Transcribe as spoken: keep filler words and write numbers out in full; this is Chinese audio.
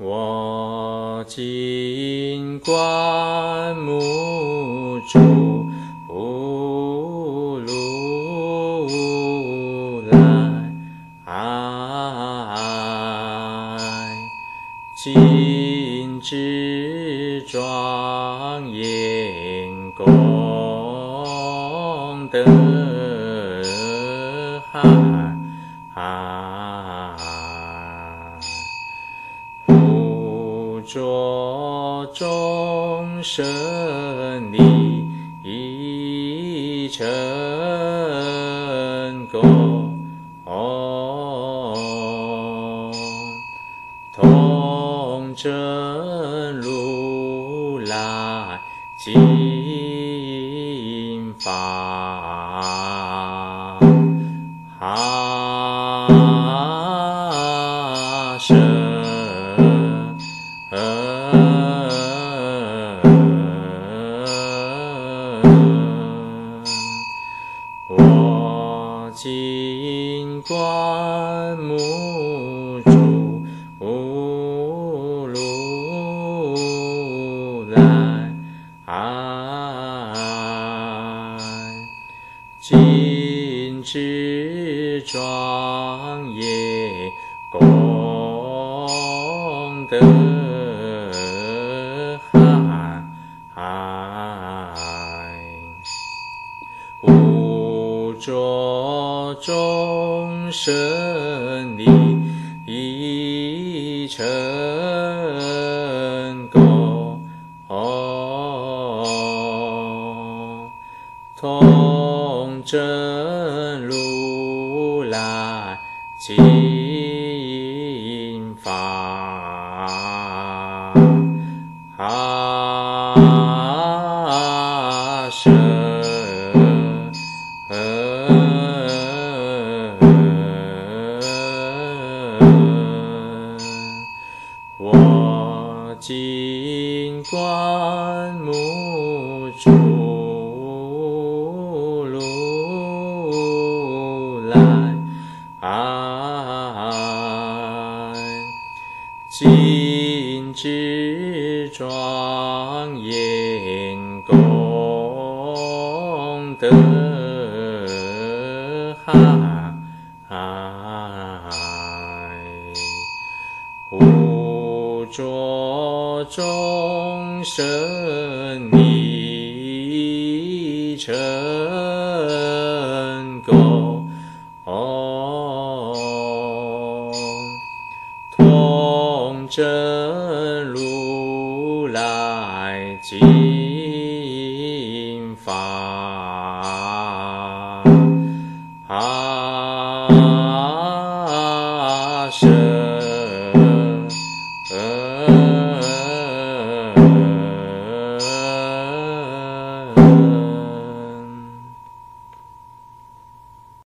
我今观目诸如来，今智庄严功德海，不着众生利益成功，同证如来经法身。我今观目诸如来，今智庄严功德海，无着众生利益成功，同证如来经法身。我今观目诸如来，今智庄严功德海，无着众生利益成功，同证如来经法